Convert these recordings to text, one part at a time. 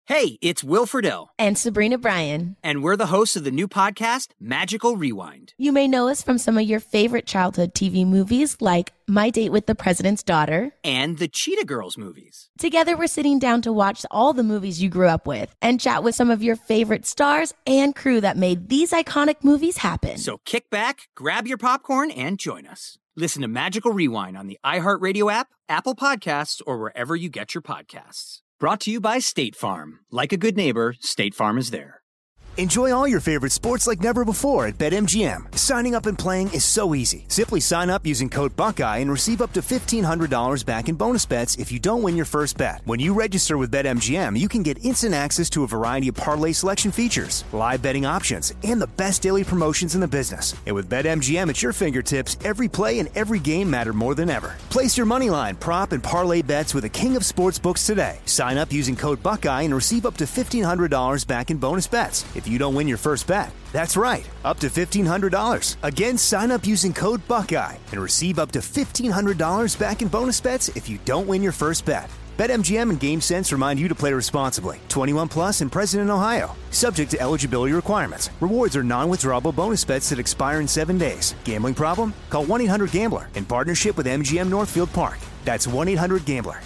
Hey, it's Will Friedle. And Sabrina Bryan. And we're the hosts of the new podcast, Magical Rewind. You may know us from some of your favorite childhood TV movies like My Date with the President's Daughter and the Cheetah Girls movies. Together, we're sitting down to watch all the movies you grew up with and chat with some of your favorite stars and crew that made these iconic movies happen. So kick back, grab your popcorn, and join us. Listen to Magical Rewind on the iHeartRadio app, Apple Podcasts, or wherever you get your podcasts. Brought to you by State Farm. Like a good neighbor, State Farm is there. Enjoy all your favorite sports like never before at BetMGM. Signing up and playing is so easy. Simply sign up using code Buckeye and receive up to $1,500 back in bonus bets if you don't win your first bet. When you register with BetMGM, you can get instant access to a variety of parlay selection features, live betting options, and the best daily promotions in the business. And with BetMGM at your fingertips, every play and every game matter more than ever. Place your moneyline, prop, and parlay bets with the king of sportsbooks today. Sign up using code Buckeye and receive up to $1,500 back in bonus bets if you don't win your first bet. That's right, up to $1,500. Again, sign up using code Buckeye and receive up to $1,500 back in bonus bets if you don't win your first bet. BetMGM and GameSense remind you to play responsibly. 21 plus and present in Ohio. Subject to eligibility requirements. Rewards are non-withdrawable bonus bets that expire in 7 days. Gambling problem? Call 1-800-GAMBLER in partnership with MGM Northfield Park. That's 1-800-GAMBLER.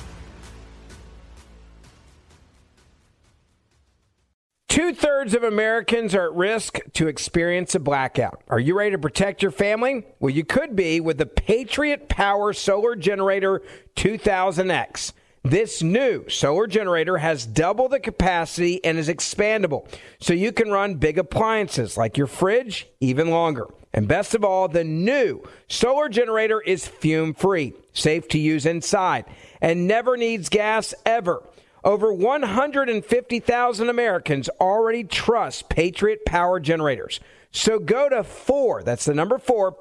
2/3 of Americans are at risk to experience a blackout. Are you ready to protect your family? Well, you could be with the Patriot Power Solar Generator 2000X. This new solar generator has double the capacity and is expandable, so you can run big appliances like your fridge even longer. And best of all, the new solar generator is fume-free, safe to use inside, and never needs gas ever. Over 150,000 Americans already trust Patriot Power Generators. So go to that's the number 4,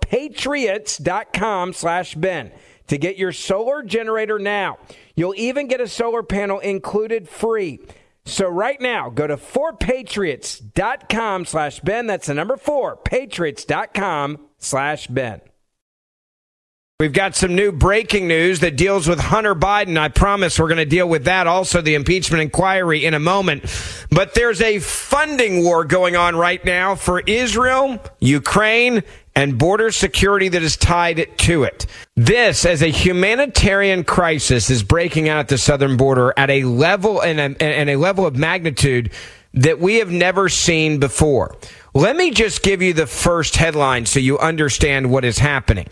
patriots.com/Ben to get your solar generator now. You'll even get a solar panel included free. So right now, go to 4patriots.com/Ben. That's the number 4, patriots.com/Ben. We've got some new breaking news that deals with Hunter Biden. I promise we're going to deal with that, also the impeachment inquiry in a moment. But there's a funding war going on right now for Israel, Ukraine, and border security that is tied to it. This, as a humanitarian crisis, is breaking out at the southern border at a level and a level of magnitude that we have never seen before. Let me just give you the first headline so you understand what is happening.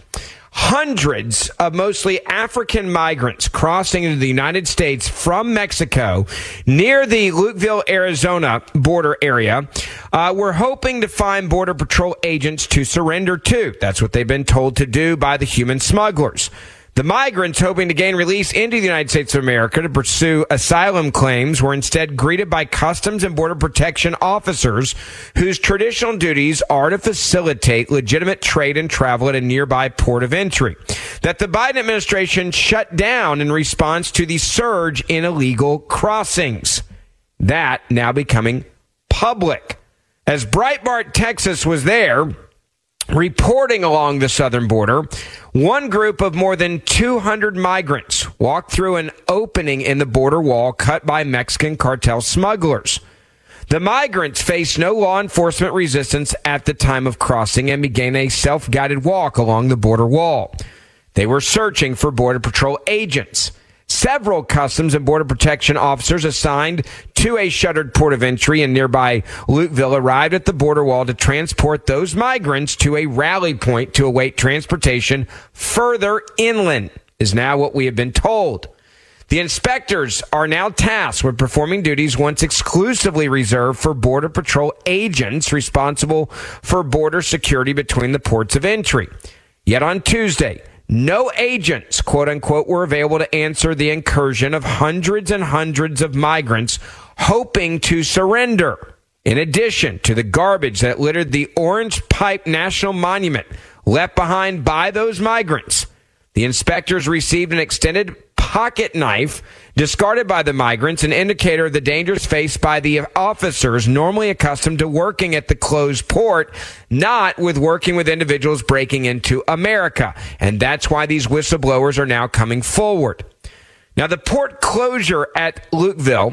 Hundreds of mostly African migrants crossing into the United States from Mexico near the Lukeville, Arizona border area were hoping to find Border Patrol agents to surrender to. That's what they've been told to do by the human smugglers. The migrants, hoping to gain release into the United States of America to pursue asylum claims, were instead greeted by Customs and Border Protection officers whose traditional duties are to facilitate legitimate trade and travel at a nearby port of entry that the Biden administration shut down in response to the surge in illegal crossings. That now becoming public. As Breitbart, Texas was there, reporting along the southern border, one group of more than 200 migrants walked through an opening in the border wall cut by Mexican cartel smugglers. The migrants faced no law enforcement resistance at the time of crossing and began a self-guided walk along the border wall. They were searching for Border Patrol agents. Several Customs and Border Protection officers assigned to a shuttered port of entry in nearby Lukeville arrived at the border wall to transport those migrants to a rally point to await transportation further inland, is now what we have been told. The inspectors are now tasked with performing duties once exclusively reserved for Border Patrol agents responsible for border security between the ports of entry. Yet on Tuesday, no agents, quote unquote, were available to answer the incursion of hundreds and hundreds of migrants hoping to surrender. In addition to the garbage that littered the Orange Pipe National Monument left behind by those migrants, the inspectors received an extended pocket knife discarded by the migrants, an indicator of the dangers faced by the officers normally accustomed to working at the closed port, not with working with individuals breaking into America. And that's why these whistleblowers are now coming forward. Now, the port closure at Lukeville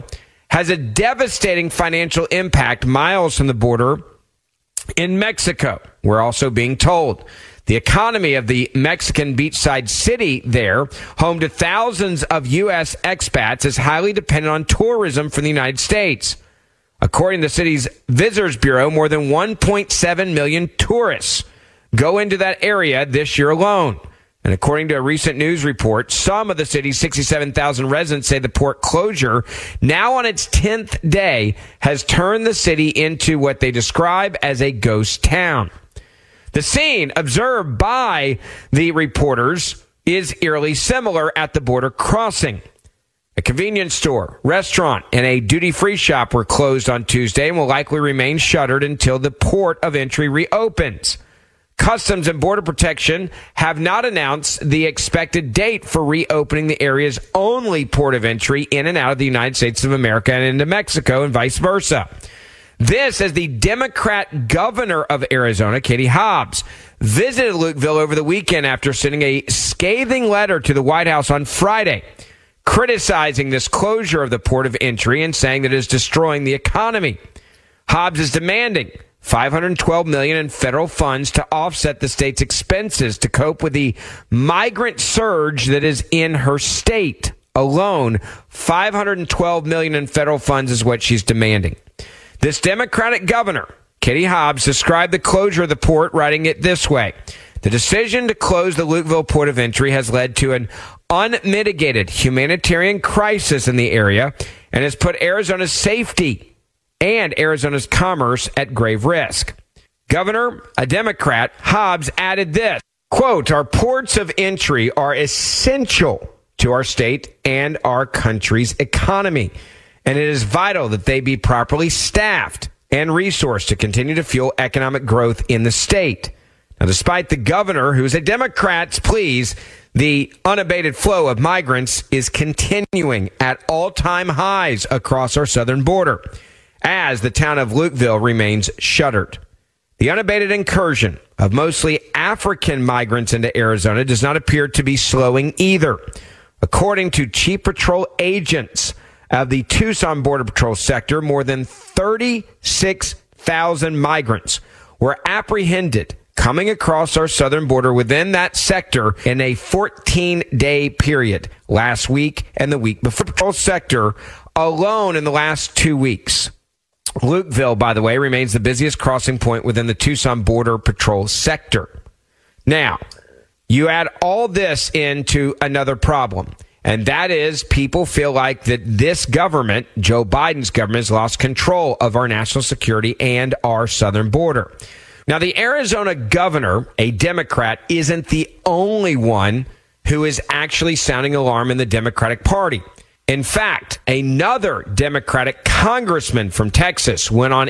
has a devastating financial impact miles from the border in Mexico. We're also being told the economy of the Mexican beachside city there, home to thousands of U.S. expats, is highly dependent on tourism from the United States. According to the city's Visitors Bureau, more than 1.7 million tourists go into that area this year alone. And according to a recent news report, some of the city's 67,000 residents say the port closure, now on its 10th day, has turned the city into what they describe as a ghost town. The scene observed by the reporters is eerily similar at the border crossing. A convenience store, restaurant, and a duty-free shop were closed on Tuesday and will likely remain shuttered until the port of entry reopens. Customs and Border Protection have not announced the expected date for reopening the area's only port of entry in and out of the United States of America and into Mexico and vice versa. This as the Democrat governor of Arizona, Katie Hobbs, visited Lukeville over the weekend after sending a scathing letter to the White House on Friday, criticizing this closure of the port of entry and saying that it is destroying the economy. Hobbs is demanding $512 million in federal funds to offset the state's expenses to cope with the migrant surge that is in her state alone. $512 million in federal funds is what she's demanding. This Democratic governor, Katie Hobbs, described the closure of the port, writing it this way: the decision to close the Lukeville port of entry has led to an unmitigated humanitarian crisis in the area and has put Arizona's safety and Arizona's commerce at grave risk. Governor, a Democrat, Hobbs added this, quote, "Our ports of entry are essential to our state and our country's economy, and it is vital that they be properly staffed and resourced to continue to fuel economic growth in the state." Now, despite the governor, who's a Democrat's pleas, the unabated flow of migrants is continuing at all-time highs across our southern border, as the town of Lukeville remains shuttered. The unabated incursion of mostly African migrants into Arizona does not appear to be slowing either. According to Chief Patrol agents of the Tucson Border Patrol sector, more than 36,000 migrants were apprehended coming across our southern border within that sector in a 14-day period last week and the week before. The patrol sector alone in the last 2 weeks. Lukeville, by the way, remains the busiest crossing point within the Tucson Border Patrol sector. Now, you add all this into another problem, and that is people feel like that this government, Joe Biden's government, has lost control of our national security and our southern border. Now, the Arizona governor, a Democrat, isn't the only one who is actually sounding alarm in the Democratic Party. In fact, another Democratic congressman from Texas went on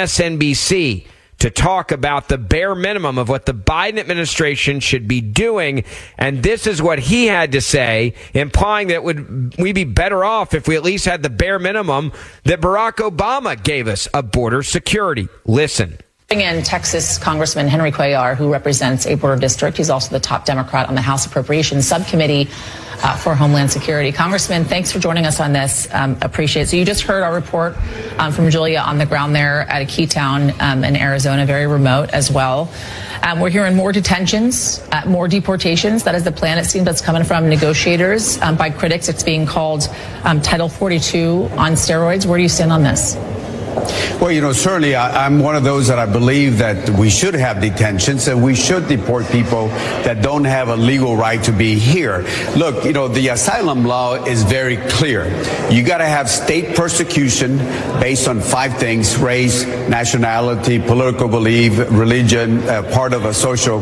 MSNBC to talk about the bare minimum of what the Biden administration should be doing. And this is what he had to say, implying that we'd be better off if we at least had the bare minimum that Barack Obama gave us of border security. Listen. In Texas Congressman Henry Cuellar, who represents a border district. He's also the top Democrat on the House Appropriations Subcommittee for Homeland Security. Congressman, thanks for joining us on this. Appreciate it. So you just heard our report from Julia on the ground there at a key town in Arizona, very remote as well. We're hearing more detentions, more deportations. That is the plan, it seems, that's coming from negotiators. By critics, it's being called Title 42 on steroids. Where do you stand on this? Well, certainly I'm one of those that I believe that we should have detentions and we should deport people that don't have a legal right to be here. Look, the asylum law is very clear. You got to have state persecution based on 5 things: race, nationality, political belief, religion, part of a social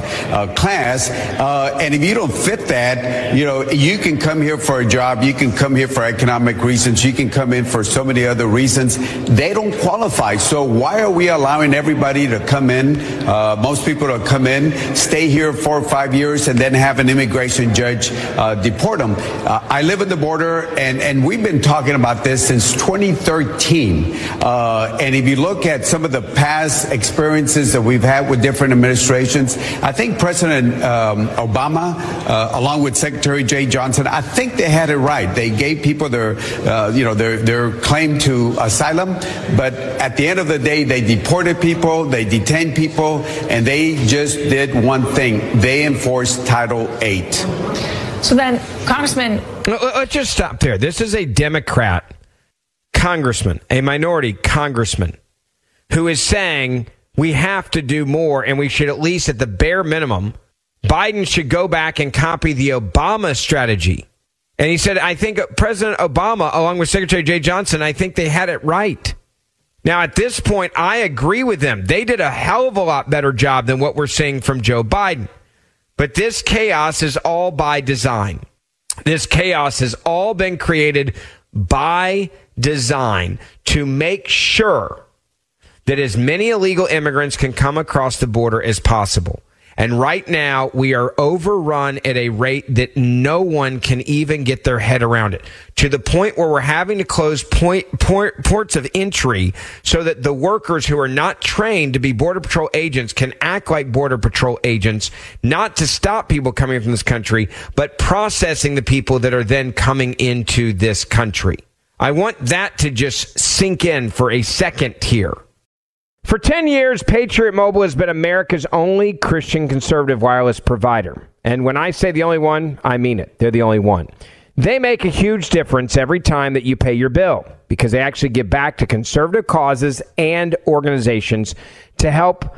class. And if you don't fit that, you can come here for a job, you can come here for economic reasons, you can come in for so many other reasons. They don't qualify. So why are we allowing everybody to come in, most people to come in, stay here 4 or 5 years, and then have an immigration judge deport them? I live at the border, and we've been talking about this since 2013. And if you look at some of the past experiences that we've had with different administrations, I think President Obama along with Secretary Jay Johnson, I think they had it right. They gave people their claim to asylum, but at the end of the day, they deported people, they detained people, and they just did one thing. They enforced Title VIII. So then, Congressman... Let's just stop there. This is a Democrat congressman, a minority congressman, who is saying we have to do more, and we should at least, at the bare minimum, Biden should go back and copy the Obama strategy. And he said, I think President Obama, along with Secretary Jay Johnson, I think they had it right. Now, at this point, I agree with them. They did a hell of a lot better job than what we're seeing from Joe Biden. But this chaos is all by design. This chaos has all been created by design to make sure that as many illegal immigrants can come across the border as possible. And right now, we are overrun at a rate that no one can even get their head around it, to the point where we're having to close ports of entry so that the workers who are not trained to be Border Patrol agents can act like Border Patrol agents, not to stop people coming from this country, but processing the people that are then coming into this country. I want that to just sink in for a second here. For 10 years, Patriot Mobile has been America's only Christian conservative wireless provider. And when I say the only one, I mean it. They're the only one. They make a huge difference every time that you pay your bill, because they actually give back to conservative causes and organizations to help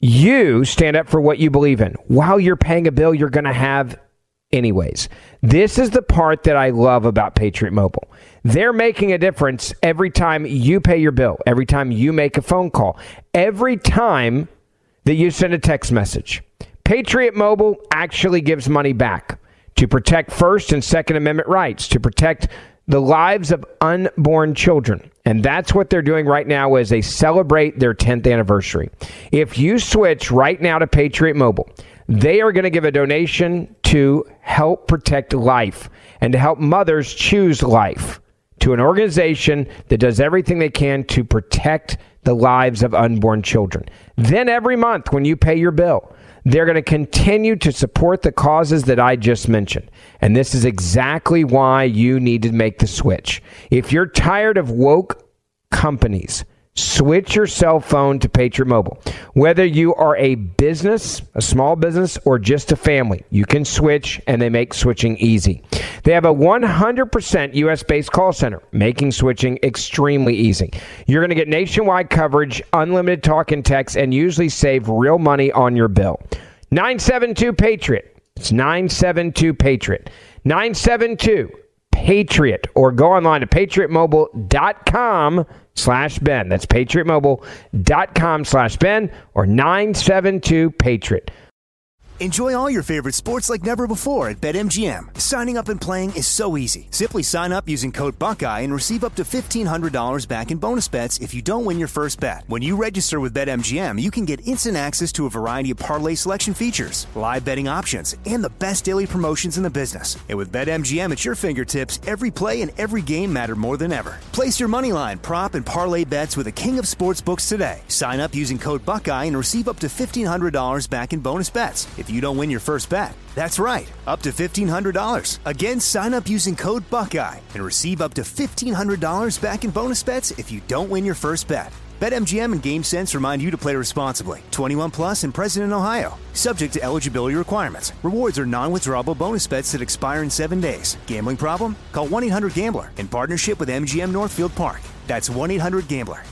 you stand up for what you believe in while you're paying a bill you're going to have anyways. This is the part that I love about Patriot Mobile. They're making a difference every time you pay your bill, every time you make a phone call, every time that you send a text message. Patriot Mobile actually gives money back to protect First and Second Amendment rights, to protect the lives of unborn children. And that's what they're doing right now as they celebrate their 10th anniversary. If you switch right now to Patriot Mobile, they are going to give a donation to help protect life and to help mothers choose life, to an organization that does everything they can to protect the lives of unborn children. Then every month when you pay your bill, they're going to continue to support the causes that I just mentioned. And this is exactly why you need to make the switch. If you're tired of woke companies, switch your cell phone to Patriot Mobile. Whether you are a business, a small business, or just a family, you can switch, and they make switching easy. They have a 100% U.S.-based call center, making switching extremely easy. You're going to get nationwide coverage, unlimited talk and text, and usually save real money on your bill. 972-PATRIOT. It's 972-PATRIOT. 972-PATRIOT. Or go online to patriotmobile.com/Ben. That's patriotmobile.com/Ben or 972-PATRIOT. Enjoy all your favorite sports like never before at BetMGM. Signing up and playing is so easy. Simply sign up using code Buckeye and receive up to $1,500 back in bonus bets if you don't win your first bet. When you register with BetMGM, you can get instant access to a variety of parlay selection features, live betting options, and the best daily promotions in the business. And with BetMGM at your fingertips, every play and every game matter more than ever. Place your moneyline, prop, and parlay bets with the king of sportsbooks today. Sign up using code Buckeye and receive up to $1,500 back in bonus bets if you don't win your first bet. That's right, up to $1,500. Again, sign up using code Buckeye and receive up to $1,500 back in bonus bets if you don't win your first bet. BetMGM and GameSense remind you to play responsibly. 21 plus and present in Ohio. Subject to eligibility requirements. Rewards are non-withdrawable bonus bets that expire in 7 days. Gambling problem? Call 1-800-GAMBLER in partnership with MGM Northfield Park. That's 1-800-GAMBLER.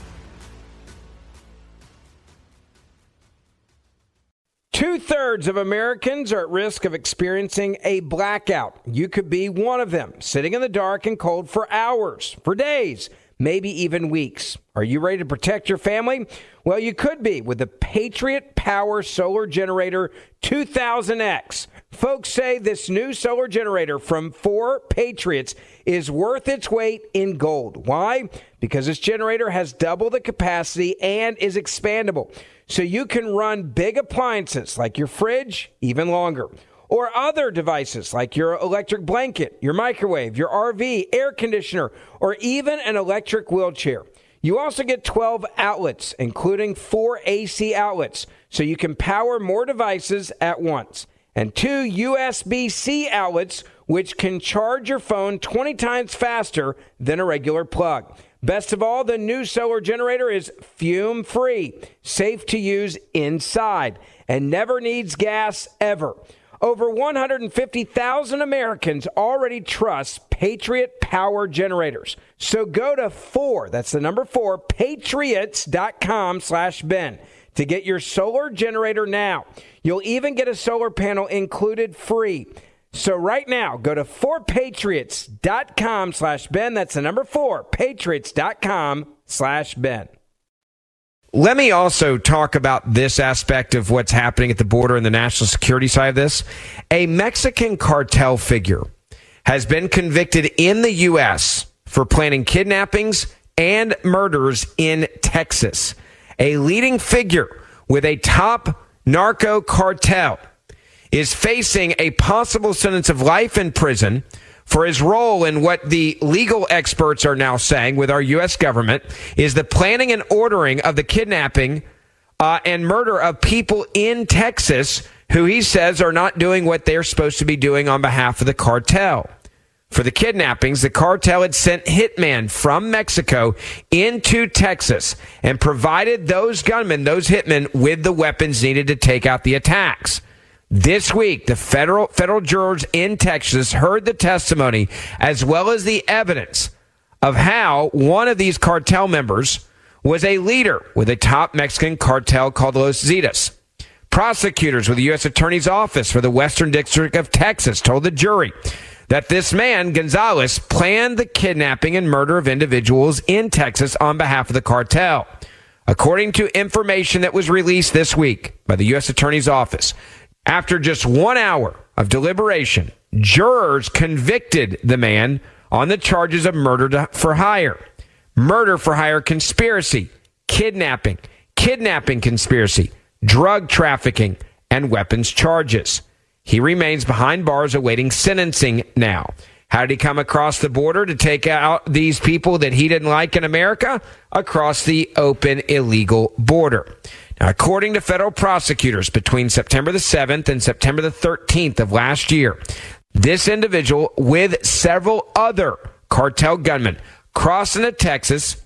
2/3 of Americans are at risk of experiencing a blackout. You could be one of them, sitting in the dark and cold for hours, for days, maybe even weeks. Are you ready to protect your family? Well, you could be with the Patriot Power Solar Generator 2000X. Folks say this new solar generator from 4 Patriots is worth its weight in gold. Why? Because this generator has double the capacity and is expandable. So you can run big appliances like your fridge even longer, or other devices like your electric blanket, your microwave, your RV, air conditioner, or even an electric wheelchair. You also get 12 outlets, including 4 AC outlets, so you can power more devices at once. and 2 USB-C outlets, which can charge your phone 20 times faster than a regular plug. Best of all, the new solar generator is fume-free, safe to use inside, and never needs gas ever. Over 150,000 Americans already trust Patriot Power Generators. So go to 4, that's the number 4, patriots.com/Ben to get your solar generator now. You'll even get a solar panel included free. So right now, go to 4patriots.com/Ben. That's the number 4, patriots.com/Ben. Let me also talk about this aspect of what's happening at the border and the national security side of this. A Mexican cartel figure has been convicted in the U.S. for planning kidnappings and murders in Texas. A leading figure with a top narco cartel is facing a possible sentence of life in prison for his role in what the legal experts are now saying with our U.S. government is the planning and ordering of the kidnapping and murder of people in Texas who he says are not doing what they're supposed to be doing on behalf of the cartel. For the kidnappings, the cartel had sent hitmen from Mexico into Texas and provided those gunmen, those hitmen, with the weapons needed to take out the attacks. This week, the federal jurors in Texas heard the testimony as well as the evidence of how one of these cartel members was a leader with a top Mexican cartel called Los Zetas. Prosecutors with the U.S. Attorney's Office for the Western District of Texas told the jury that this man, Gonzalez, planned the kidnapping and murder of individuals in Texas on behalf of the cartel. According to information that was released this week by the U.S. Attorney's Office, after just 1 hour of deliberation, jurors convicted the man on the charges of murder for hire conspiracy, kidnapping conspiracy, drug trafficking, and weapons charges. He remains behind bars awaiting sentencing now. How did he come across the border to take out these people that he didn't like in America? Across the open, illegal border. Now, according to federal prosecutors, between September the 7th and September the 13th of last year, this individual with several other cartel gunmen crossed into Texas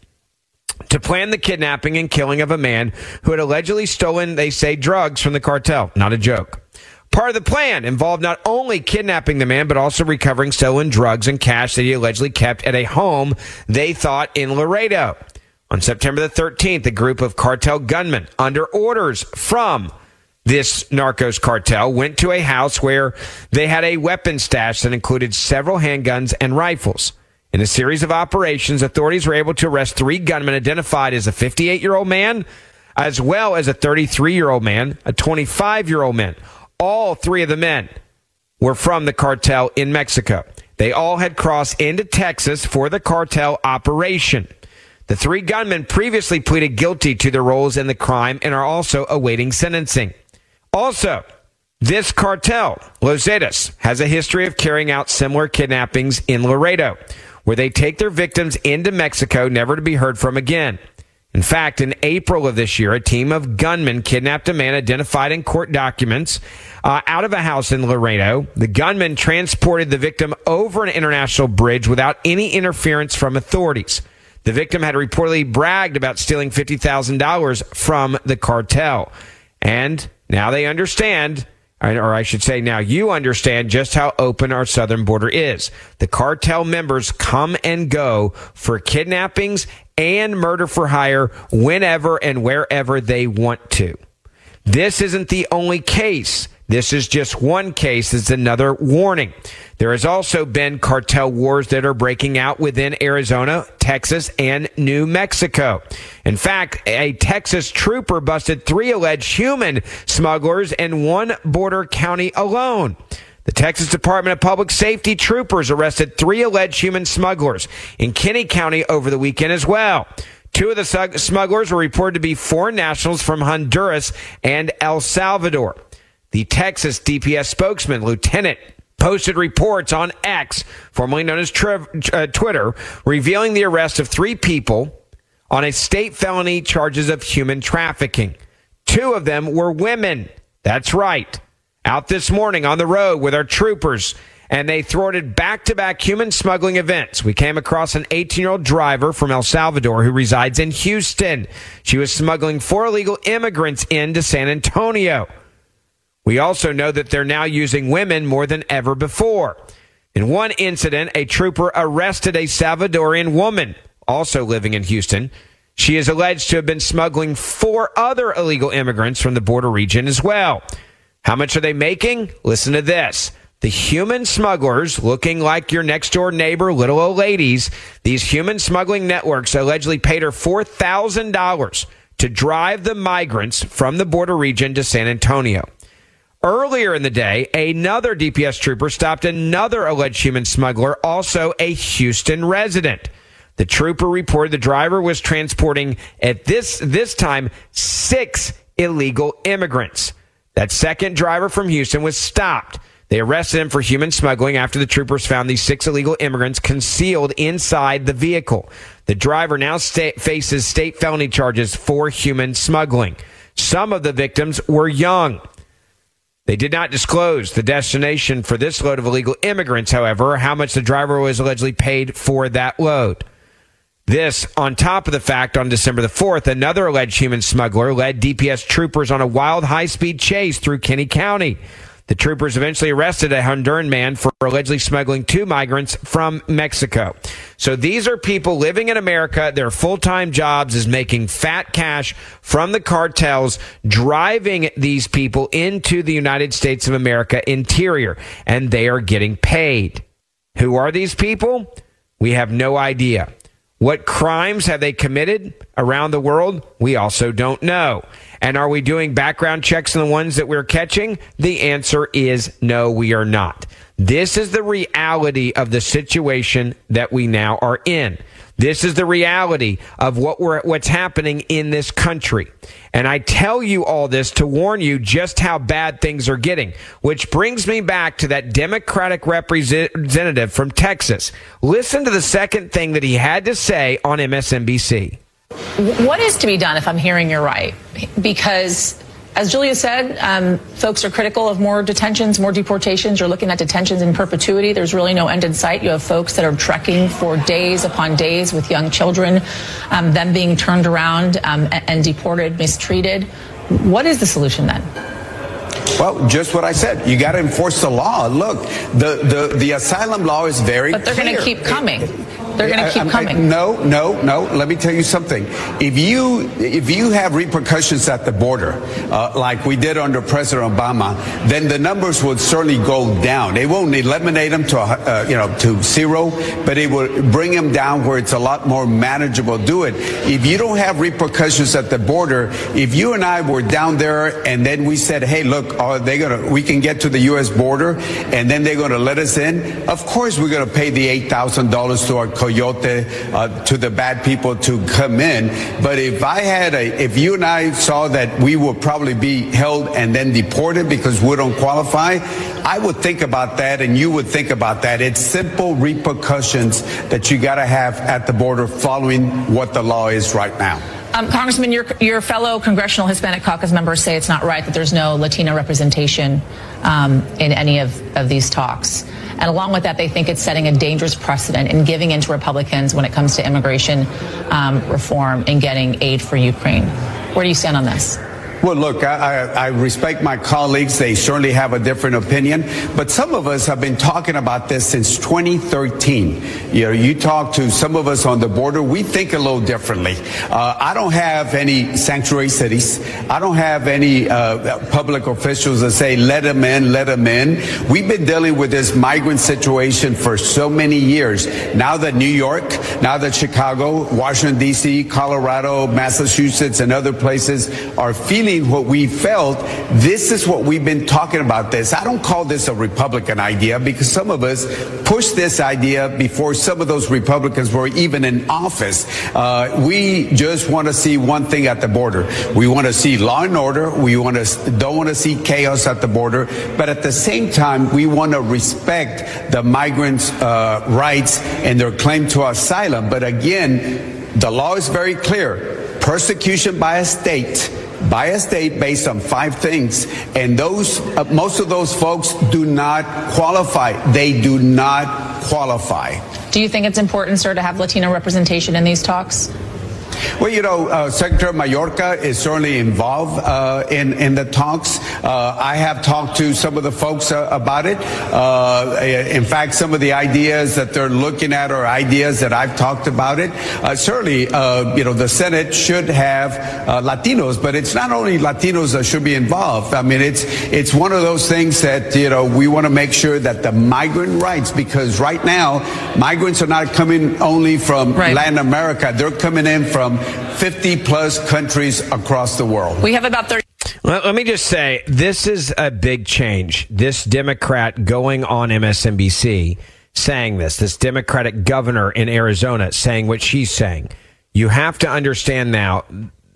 to plan the kidnapping and killing of a man who had allegedly stolen, they say, drugs from the cartel. Not a joke. Part of the plan involved not only kidnapping the man, but also recovering stolen drugs and cash that he allegedly kept at a home they thought in Laredo. On September the 13th, a group of cartel gunmen under orders from this narcos cartel went to a house where they had a weapon stash that included several handguns and rifles. In a series of operations, authorities were able to arrest 3 gunmen identified as a 58-year-old man, as well as a 33-year-old man, a 25-year-old man. All 3 of the men were from the cartel in Mexico. They all had crossed into Texas for the cartel operation. The 3 gunmen previously pleaded guilty to their roles in the crime and are also awaiting sentencing. Also, this cartel, Los Zetas, has a history of carrying out similar kidnappings in Laredo, where they take their victims into Mexico, never to be heard from again. In fact, in April of this year, a team of gunmen kidnapped a man identified in court documents out of a house in Laredo. The gunmen transported the victim over an international bridge without any interference from authorities. The victim had reportedly bragged about stealing $50,000 from the cartel. And now they understand, or I should say now you understand just how open our southern border is. The cartel members come and go for kidnappings and murder for hire whenever and wherever they want to. This isn't the only case. This is just one case. It's another warning. There has also been cartel wars that are breaking out within Arizona, Texas, and New Mexico. In fact, a Texas trooper busted 3 alleged human smugglers in one border county alone. The Texas Department of Public Safety troopers arrested 3 alleged human smugglers in Kinney County over the weekend as well. 2 of the smugglers were reported to be foreign nationals from Honduras and El Salvador. The Texas DPS spokesman, Lieutenant, posted reports on X, formerly known as Twitter, revealing the arrest of 3 people on a state felony charges of human trafficking. 2 of them were women. That's right. out this morning on the road with our troopers, and they thwarted back-to-back human smuggling events. We came across an 18-year-old driver from El Salvador who resides in Houston. She was smuggling 4 illegal immigrants into San Antonio. We also know that they're now using women more than ever before. In one incident, a trooper arrested a Salvadorian woman, also living in Houston. She is alleged to have been smuggling 4 other illegal immigrants from the border region as well. How much are they making? Listen to this. The human smugglers, looking like your next-door neighbor, little old ladies, these human smuggling networks allegedly paid her $4,000 to drive the migrants from the border region to San Antonio. Earlier in the day, another DPS trooper stopped another alleged human smuggler, also a Houston resident. The trooper reported the driver was transporting, at this time, 6 illegal immigrants. That second driver from Houston was stopped. They arrested him for human smuggling after the troopers found these 6 illegal immigrants concealed inside the vehicle. The driver now faces state felony charges for human smuggling. Some of the victims were young. They did not disclose the destination for this load of illegal immigrants, however, or how much the driver was allegedly paid for that load. This on top of the fact on December the 4th, another alleged human smuggler led DPS troopers on a wild high-speed chase through Kinney County. The troopers eventually arrested a Honduran man for allegedly smuggling 2 migrants from Mexico. So these are people living in America. Their full-time jobs is making fat cash from the cartels, driving these people into the United States of America interior, and they are getting paid. Who are these people? We have no idea. What crimes have they committed around the world? We also don't know. And are we doing background checks on the ones that we're catching? The answer is no, we are not. This is the reality of the situation that we now are in. This is the reality of what's happening in this country. And I tell you all this to warn you just how bad things are getting, which brings me back to that Democratic representative from Texas. Listen to the second thing that he had to say on MSNBC. What is to be done if I'm hearing you right? Because, as Julia said, folks are critical of more detentions, more deportations. You're looking at detentions in perpetuity. There's really no end in sight. You have folks that are trekking for days upon days with young children, them being turned around and deported, mistreated. What is the solution then? Well, just what I said. You got to enforce the law. Look, the asylum law is very clear. But they're going to keep coming. They're going to keep coming. No. Let me tell you something. If you have repercussions at the border, like we did under President Obama, then the numbers would certainly go down. They won't eliminate them to 0, but it will bring them down where it's a lot more manageable. Do it. If you don't have repercussions at the border, if you and I were down there and then we said, hey, look, we can get to the U.S. border and then they're going to let us in. Of course, we're going to pay the $8,000 to our coyote, to the bad people to come in. But if you and I saw that we would probably be held and then deported because we don't qualify, I would think about that and you would think about that. It's simple repercussions that you got to have at the border following what the law is right now. Congressman, your fellow Congressional Hispanic Caucus members say it's not right that there's no Latino representation in any of these talks. And along with that, they think it's setting a dangerous precedent in giving in to Republicans when it comes to immigration reform and getting aid for Ukraine. Where do you stand on this? Well, look, I respect my colleagues. They certainly have a different opinion. But some of us have been talking about this since 2013. You talk to some of us on the border, we think a little differently. I don't have any sanctuary cities. I don't have any public officials that say, let them in, let them in. We've been dealing with this migrant situation for so many years. Now that New York, now that Chicago, Washington, D.C., Colorado, Massachusetts, and other places are feeling what we felt, this is what we've been talking about this. I don't call this a Republican idea because some of us pushed this idea before some of those Republicans were even in office. We just want to see one thing at the border. We want to see law and order. We don't want to see chaos at the border. But at the same time, we want to respect the migrants' rights and their claim to asylum. But again, the law is very clear. Persecution by a state by a state based on 5 things, and those most of those folks do not qualify. They do not qualify. Do you think it's important, sir, to have Latino representation in these talks? Well, Secretary Mayorkas is certainly involved in the talks. I have talked to some of the folks about it. In fact, some of the ideas that they're looking at are ideas that I've talked about it. Certainly, the Senate should have Latinos, but it's not only Latinos that should be involved. I mean, it's one of those things that, we want to make sure that the migrant rights, because right now, migrants are not coming only from Latin America. They're coming in from 50-plus countries across the world. We have about 30. Well, let me just say, this is a big change. This Democrat going on MSNBC saying this Democratic governor in Arizona saying what she's saying. You have to understand now,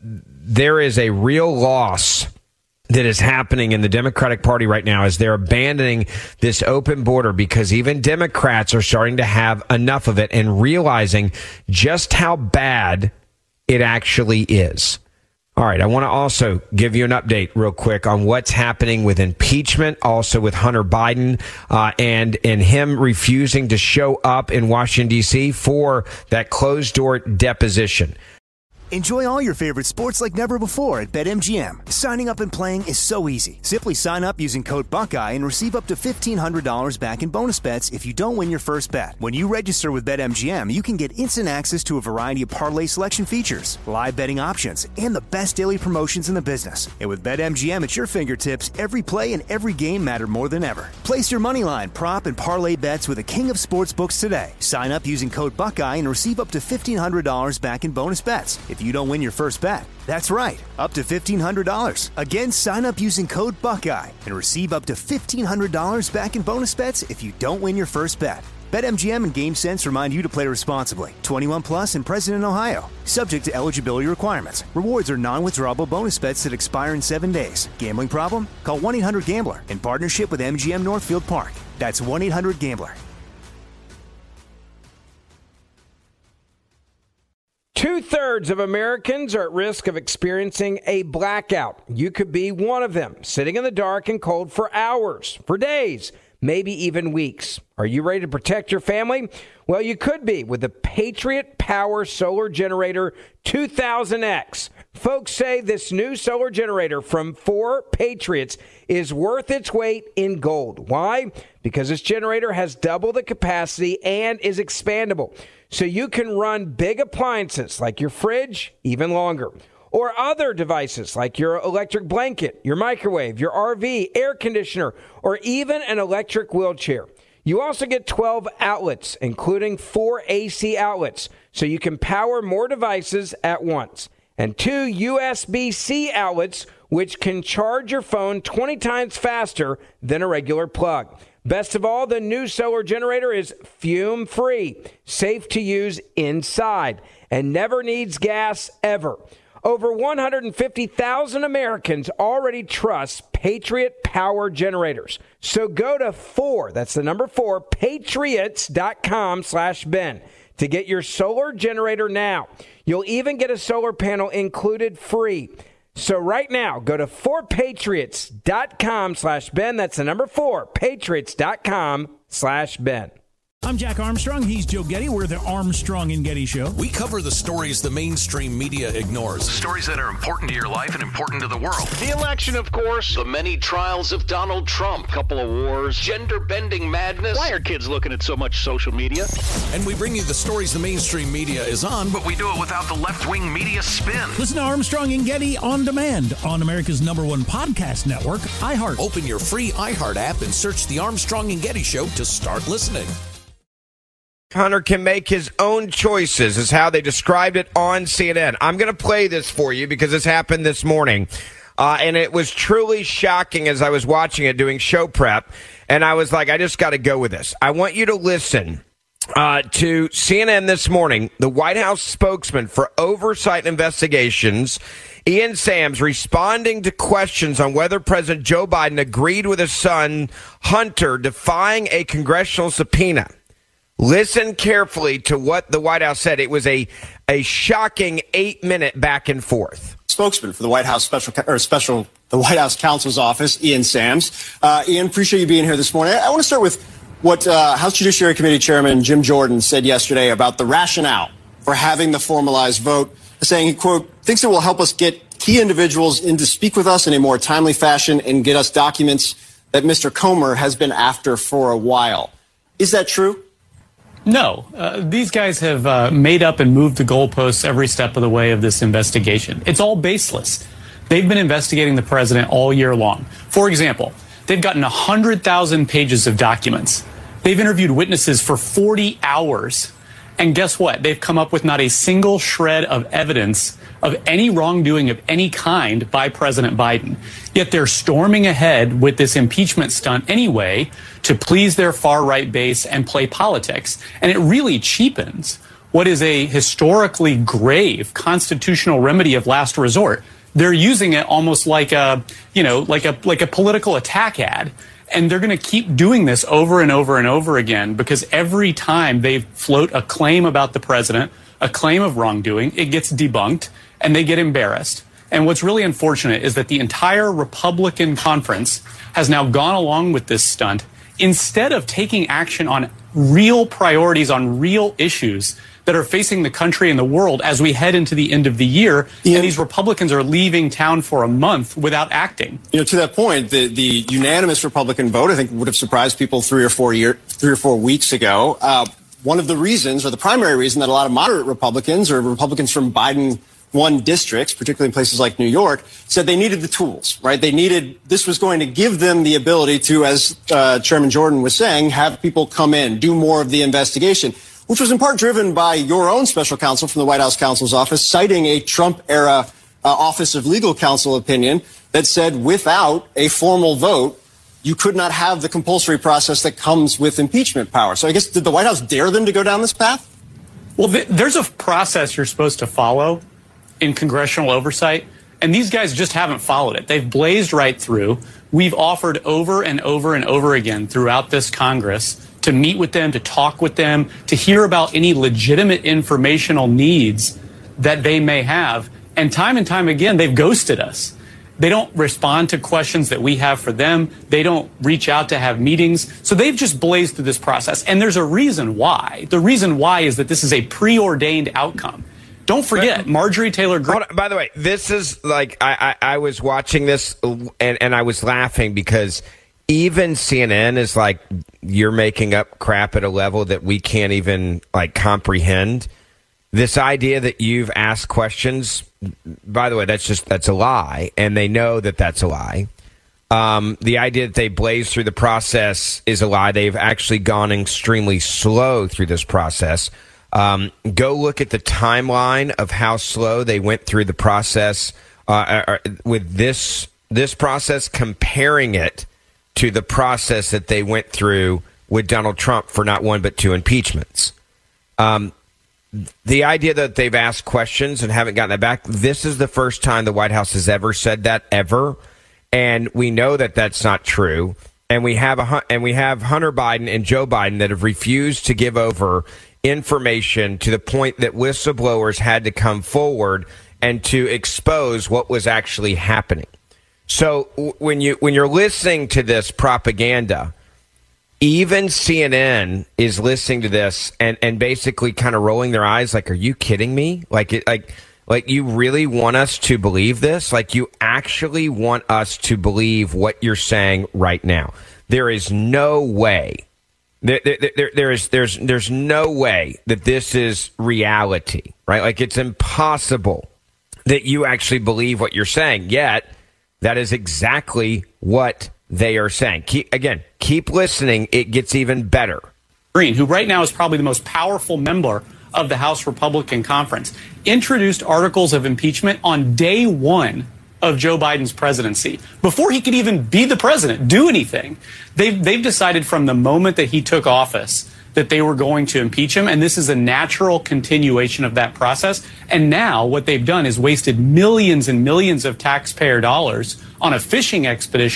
there is a real loss that is happening in the Democratic Party right now as they're abandoning this open border, because even Democrats are starting to have enough of it and realizing just how bad it actually is. All right, I want to also give you an update real quick on what's happening with impeachment, also with Hunter Biden, and him refusing to show up in Washington, D.C. for that closed-door deposition. Enjoy all your favorite sports like never before at BetMGM. Signing up and playing is so easy. Simply sign up using code Buckeye and receive up to $1,500 back in bonus bets if you don't win your first bet. When you register with BetMGM, you can get instant access to a variety of parlay selection features, live betting options, and the best daily promotions in the business. And with BetMGM at your fingertips, every play and every game matter more than ever. Place your moneyline, prop, and parlay bets with the king of sportsbooks today. Sign up using code Buckeye and receive up to $1,500 back in bonus bets if you don't win your first bet. That's right, up to $1,500. Again, sign up using code Buckeye and receive up to $1,500 back in bonus bets if you don't win your first bet. BetMGM and GameSense remind you to play responsibly. 21 plus and present in Ohio. Subject to eligibility requirements. Rewards are non-withdrawable bonus bets that expire in 7 days. Gambling problem? Call 1-800-GAMBLER in partnership with MGM Northfield Park. That's 1-800-GAMBLER. 2/3 of Americans are at risk of experiencing a blackout. You could be one of them, sitting in the dark and cold for hours, for days, maybe even weeks. Are you ready to protect your family? Well, you could be with the Patriot Power Solar Generator 2000X. Folks say this new solar generator from 4 Patriots is worth its weight in gold. Why? Because this generator has double the capacity and is expandable. So you can run big appliances like your fridge even longer, or other devices like your electric blanket, your microwave, your RV, air conditioner, or even an electric wheelchair. You also get 12 outlets, including 4 AC outlets, so you can power more devices at once, and 2 USB-C outlets, which can charge your phone 20 times faster than a regular plug. Best of all, the new solar generator is fume-free, safe to use inside, and never needs gas ever. Over 150,000 Americans already trust Patriot Power Generators. So go to 4, that's the number 4, patriots.com/Ben to get your solar generator now. You'll even get a solar panel included free. So right now, go to 4patriots.com/Ben. That's the number 4, patriots.com/Ben. I'm Jack Armstrong. He's Joe Getty. We're the Armstrong and Getty Show. We cover the stories the mainstream media ignores. Stories that are important to your life and important to the world. The election, of course. The many trials of Donald Trump. Couple of wars. Gender-bending madness. Why are kids looking at so much social media? And we bring you the stories the mainstream media is on, but we do it without the left-wing media spin. Listen to Armstrong and Getty on demand on America's #1 podcast network, iHeart. Open your free iHeart app and search the Armstrong and Getty Show to start listening. Hunter can make his own choices, is how they described it on CNN. I'm going to play this for you because this happened this morning. And it was truly shocking as I was watching it, doing show prep. And I was like, I just got to go with this. I want you to listen to CNN this morning. The White House spokesman for Oversight Investigations, Ian Sams, responding to questions on whether President Joe Biden agreed with his son, Hunter, defying a congressional subpoena. Listen carefully to what the White House said. It was a shocking 8-minute back and forth. spokesman for the White House the White House counsel's office, Ian Sams. Ian, appreciate you being here this morning. I want to start with what House Judiciary Committee Chairman Jim Jordan said yesterday about the rationale for having the formalized vote, saying he, quote, thinks it will help us get key individuals in to speak with us in a more timely fashion and get us documents that Mr. Comer has been after for a while. Is that true? No. These guys have made up and moved the goalposts every step of the way of this investigation. It's all baseless. They've been investigating the president all year long. For example, they've gotten 100,000 pages of documents. They've interviewed witnesses for 40 hours. And guess what? They've come up with not a single shred of evidence of any wrongdoing of any kind by President Biden. Yet they're storming ahead with this impeachment stunt anyway to please their far-right base and play politics. And it really cheapens what is a historically grave constitutional remedy of last resort. They're using it almost like a political attack ad. And they're going to keep doing this over and over and over again because every time they float a claim about the president, a claim of wrongdoing, it gets debunked and they get embarrassed. And what's really unfortunate is that the entire Republican conference has now gone along with this stunt instead of taking action on real priorities, on real issues that are facing the country and the world as we head into the end of the year. Yeah. And these Republicans are leaving town for a month without acting. You know, to that point, the unanimous Republican vote, I think, would have surprised people 3 or 4 weeks ago. One of the reasons, or the primary reason, that a lot of moderate Republicans or Republicans from Biden-won districts, particularly in places like New York, said they needed the tools, right? This was going to give them the ability to, as Chairman Jordan was saying, have people come in, do more of the investigation, which was in part driven by your own special counsel from the White House counsel's office, citing a Trump-era Office of Legal Counsel opinion that said without a formal vote, you could not have the compulsory process that comes with impeachment power. So I guess, did the White House dare them to go down this path? Well, there's a process you're supposed to follow in congressional oversight, and these guys just haven't followed it. They've blazed right through. We've offered over and over and over again throughout this Congress to meet with them, to talk with them, to hear about any legitimate informational needs that they may have. And time again, they've ghosted us. They don't respond to questions that we have for them. They don't reach out to have meetings. So they've just blazed through this process. And there's a reason why. The reason why is that this is a preordained outcome. Don't forget, Marjorie Taylor Greene. By the way, this is like, I was watching this and I was laughing because even CNN is like, you're making up crap at a level that we can't even like comprehend. This idea that you've asked questions, by the way, that's a lie, and they know that that's a lie. The idea that they blaze through the process is a lie. They've actually gone extremely slow through this process. Go look at the timeline of how slow they went through the process with this process, comparing it to the process that they went through with Donald Trump for not one but two impeachments. The idea that they've asked questions and haven't gotten that back, this is the first time the White House has ever said that, ever. And we know that that's not true. And we have Hunter Biden and Joe Biden that have refused to give over information to the point that whistleblowers had to come forward and to expose what was actually happening. So when you're listening to this propaganda, even CNN is listening to this and basically kind of rolling their eyes like, are you kidding me? Like you really want us to believe this? Like you actually want us to believe what you're saying right now? There is no way. There's no way that this is reality, right? Like it's impossible that you actually believe what you're saying. Yet that is exactly what they are saying. Keep listening. It gets even better. Greene, who right now is probably the most powerful member of the House Republican Conference, introduced articles of impeachment on day one of Joe Biden's presidency, before he could even be the president, do anything. They've decided from the moment that he took office that they were going to impeach him, and this is a natural continuation of that process. And now what they've done is wasted millions and millions of taxpayer dollars on a fishing expedition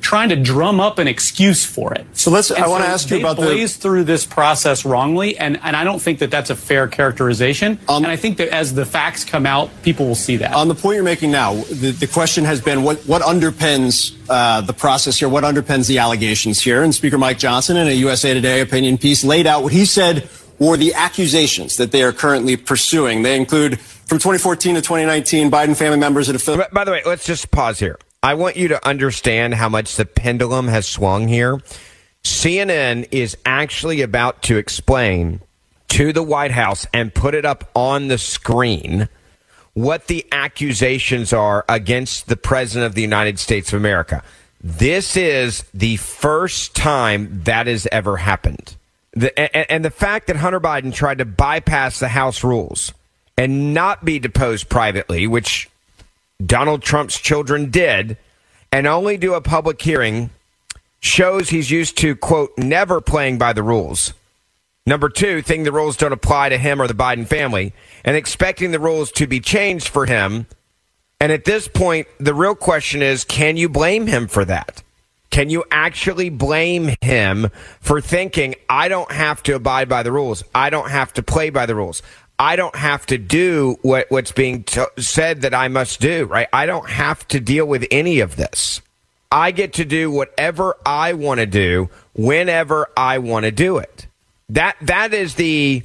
trying to drum up an excuse for it. So I want to ask you about they blazed through this process wrongly, and I don't think that that's a fair characterization. And I think that as the facts come out, people will see that. On the point you're making now, the question has been what underpins the process here, what underpins the allegations here. And Speaker Mike Johnson, in a USA Today opinion piece, laid out what he said were the accusations that they are currently pursuing. They include, from 2014 to 2019, Biden family members that have... By the way, let's just pause here. I want you to understand how much the pendulum has swung here. CNN is actually about to explain to the White House and put it up on the screen what the accusations are against the President of the United States of America. This is the first time that has ever happened. And the fact that Hunter Biden tried to bypass the House rules and not be deposed privately, which Donald Trump's children did, and only do a public hearing, shows he's used to, quote, never playing by the rules. Number two, thinking the rules don't apply to him or the Biden family, and expecting the rules to be changed for him. And at this point, the real question is, can you blame him for that? Can you actually blame him for thinking, I don't have to abide by the rules. I don't have to play by the rules. I don't have to do what's being said that I must do, right? I don't have to deal with any of this. I get to do whatever I want to do whenever I want to do it. That is the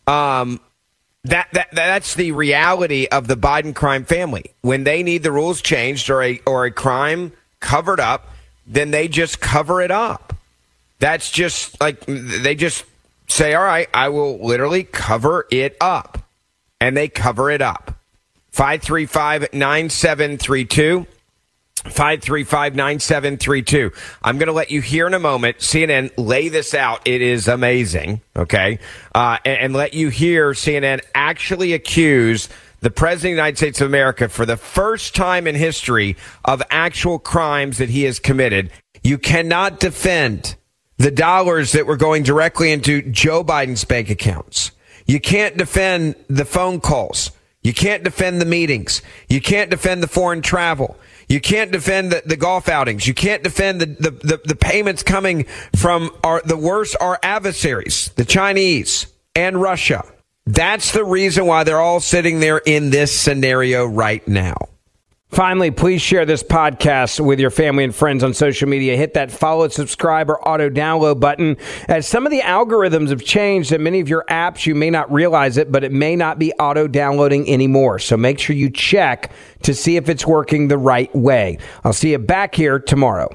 that's the reality of the Biden crime family. When they need the rules changed or a crime covered up, then they just cover it up. That's just like they just say, all right, I will literally cover it up. And they cover it up. 535-9732. 535-9732. I'm going to let you hear in a moment CNN lay this out. It is amazing. Okay. And let you hear CNN actually accuse the President of the United States of America for the first time in history of actual crimes that he has committed. You cannot defend the dollars that were going directly into Joe Biden's bank accounts. You can't defend the phone calls. You can't defend the meetings. You can't defend the foreign travel. You can't defend the golf outings. You can't defend the payments coming from our adversaries, the Chinese and Russia. That's the reason why they're all sitting there in this scenario right now. Finally, please share this podcast with your family and friends on social media. Hit that follow, subscribe, or auto-download button. As some of the algorithms have changed in many of your apps, you may not realize it, but it may not be auto-downloading anymore. So make sure you check to see if it's working the right way. I'll see you back here tomorrow.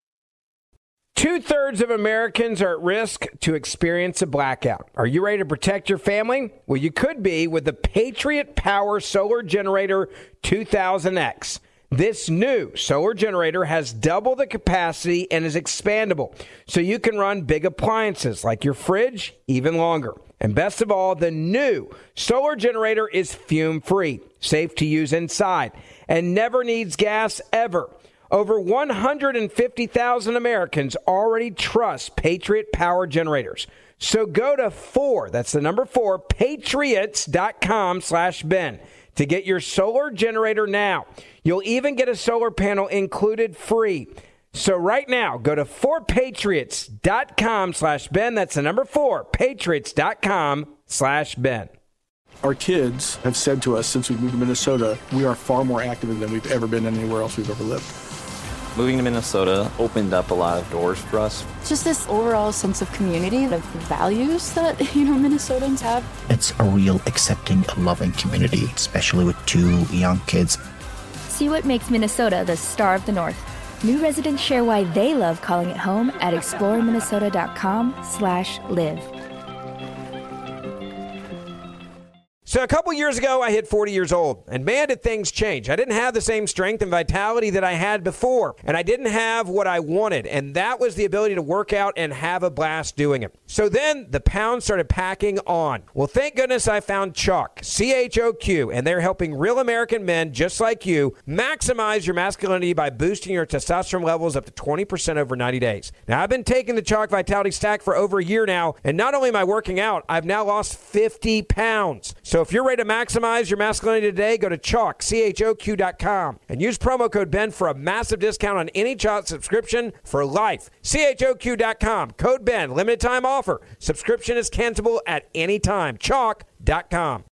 2/3 of Americans are at risk to experience a blackout. Are you ready to protect your family? Well, you could be with the Patriot Power Solar Generator 2000X. This new solar generator has double the capacity and is expandable, so you can run big appliances like your fridge even longer. And best of all, the new solar generator is fume-free, safe to use inside, and never needs gas ever. Over 150,000 Americans already trust Patriot Power Generators. So go to 4, that's the number 4, patriots.com/Ben to get your solar generator now. You'll even get a solar panel included free. So right now, go to 4patriots.com/Ben. That's the number 4, patriots.com/Ben. Our kids have said to us since we moved to Minnesota, we are far more active than we've ever been anywhere else we've ever lived. Moving to Minnesota opened up a lot of doors for us. Just this overall sense of community, of values that, Minnesotans have. It's a real accepting, loving community, especially with 2 young kids. See what makes Minnesota the star of the North. New residents share why they love calling it home at exploreminnesota.com/live. So a couple years ago, I hit 40 years old, and man, did things change. I didn't have the same strength and vitality that I had before, and I didn't have what I wanted, and that was the ability to work out and have a blast doing it. So then the pounds started packing on. Well, thank goodness I found Choq, CHOQ, and they're helping real American men just like you maximize your masculinity by boosting your testosterone levels up to 20% over 90 days. Now, I've been taking the Choq Vitality Stack for over a year now, and not only am I working out, I've now lost 50 pounds. So So if you're ready to maximize your masculinity today, go to Chalk, CHOQ.com, and use promo code Ben for a massive discount on any Chalk subscription for life. CHOQ.com, code Ben, limited time offer. Subscription is cancelable at any time. Chalk.com.